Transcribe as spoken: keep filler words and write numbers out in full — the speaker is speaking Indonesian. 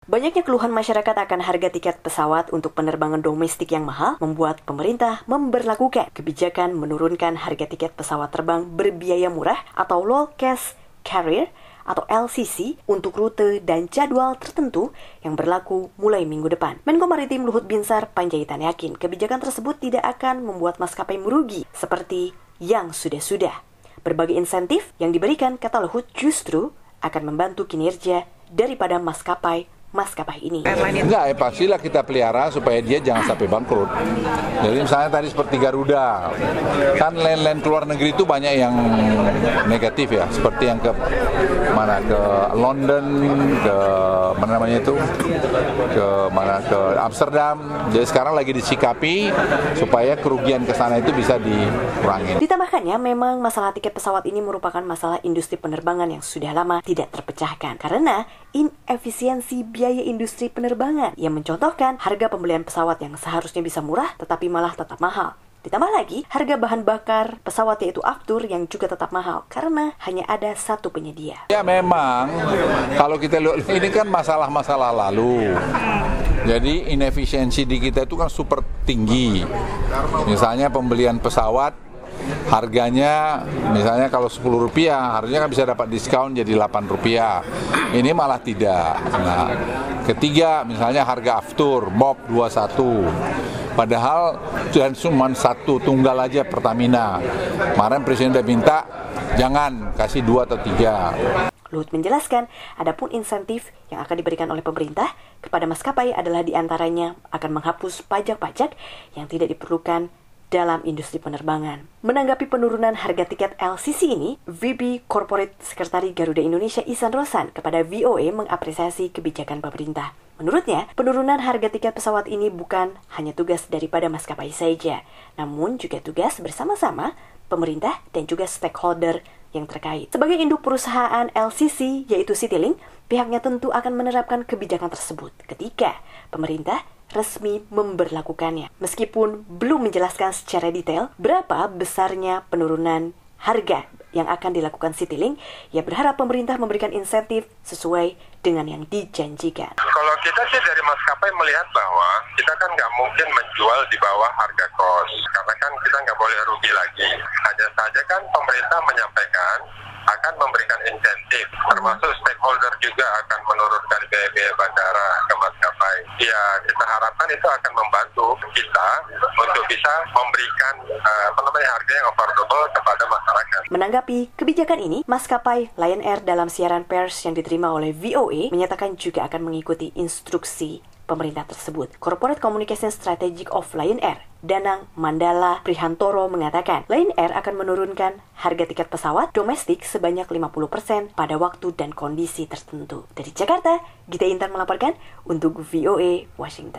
Banyaknya keluhan masyarakat akan harga tiket pesawat untuk penerbangan domestik yang mahal membuat pemerintah memberlakukan kebijakan menurunkan harga tiket pesawat terbang berbiaya murah atau low cost carrier atau L C C untuk rute dan jadwal tertentu yang berlaku mulai minggu depan. Menko Maritim Luhut Binsar Panjaitan yakin kebijakan tersebut tidak akan membuat maskapai merugi seperti yang sudah-sudah. Berbagai insentif yang diberikan, kata Luhut, justru akan membantu kinerja daripada maskapai maskapai ini. Enggak, ya pastilah kita pelihara supaya dia jangan sampai bangkrut. Jadi misalnya tadi seperti Garuda, kan land-land keluar negeri itu banyak yang negatif ya, seperti yang ke mana ke London, ke mana namanya itu, ke mana ke Amsterdam. Jadi sekarang lagi disikapi supaya kerugian ke sana itu bisa dikurangi. Ditambahkannya, memang masalah tiket pesawat ini merupakan masalah industri penerbangan yang sudah lama tidak terpecahkan karena inefisiensi biaya industri penerbangan yang mencontohkan harga pembelian pesawat yang seharusnya bisa murah tetapi malah tetap mahal. Ditambah lagi harga bahan bakar pesawat yaitu aftur yang juga tetap mahal karena hanya ada satu penyedia. Ya memang kalau kita lihat ini kan masalah-masalah lalu. Jadi inefisiensi di kita itu kan super tinggi. Misalnya pembelian pesawat harganya misalnya kalau sepuluh rupiah harusnya kan bisa dapat diskon jadi delapan rupiah. Ini malah tidak. Nah, ketiga misalnya harga aftur M O P dua puluh satu. Padahal dan cuma satu tunggal aja Pertamina. Kemarin Presiden udah minta jangan kasih dua atau tiga. Luhut menjelaskan, adapun insentif yang akan diberikan oleh pemerintah kepada maskapai adalah diantaranya akan menghapus pajak-pajak yang tidak diperlukan dalam industri penerbangan. Menanggapi penurunan harga tiket L C C ini, V P Corporate Sekretari Garuda Indonesia Ihsan Rosan kepada V O A mengapresiasi kebijakan pemerintah. Menurutnya, penurunan harga tiket pesawat ini bukan hanya tugas daripada maskapai saja, namun juga tugas bersama-sama pemerintah dan juga stakeholder yang terkait. Sebagai induk perusahaan L C C, yaitu Citylink, pihaknya tentu akan menerapkan kebijakan tersebut ketika pemerintah resmi memberlakukannya. Meskipun belum menjelaskan secara detail berapa besarnya penurunan harga yang akan dilakukan Citylink, ia berharap pemerintah memberikan insentif sesuai dengan yang dijanjikan. Kalau kita sih dari maskapai melihat bahwa kita kan nggak mungkin menjual di bawah harga kos, karena kan kita nggak boleh rugi lagi. Hanya saja kan pemerintah menyampaikan akan memberikan insentif, termasuk stakeholder juga akan menurunkan biaya-biaya bandara ke maskapai. Ya, kita harapkan itu akan membantu kita untuk bisa memberikan uh, apa namanya harga yang affordable kepada masyarakat. Menanggapi kebijakan ini, maskapai Lion Air dalam siaran pers yang diterima oleh V O A menyatakan juga akan mengikuti instruksi pemerintah tersebut. Corporate Communication Strategic of Lion Air, Danang Mandala Prihantoro mengatakan, Lion Air akan menurunkan harga tiket pesawat domestik sebanyak lima puluh persen pada waktu dan kondisi tertentu. Dari Jakarta, Gita Intan melaporkan untuk V O A Washington.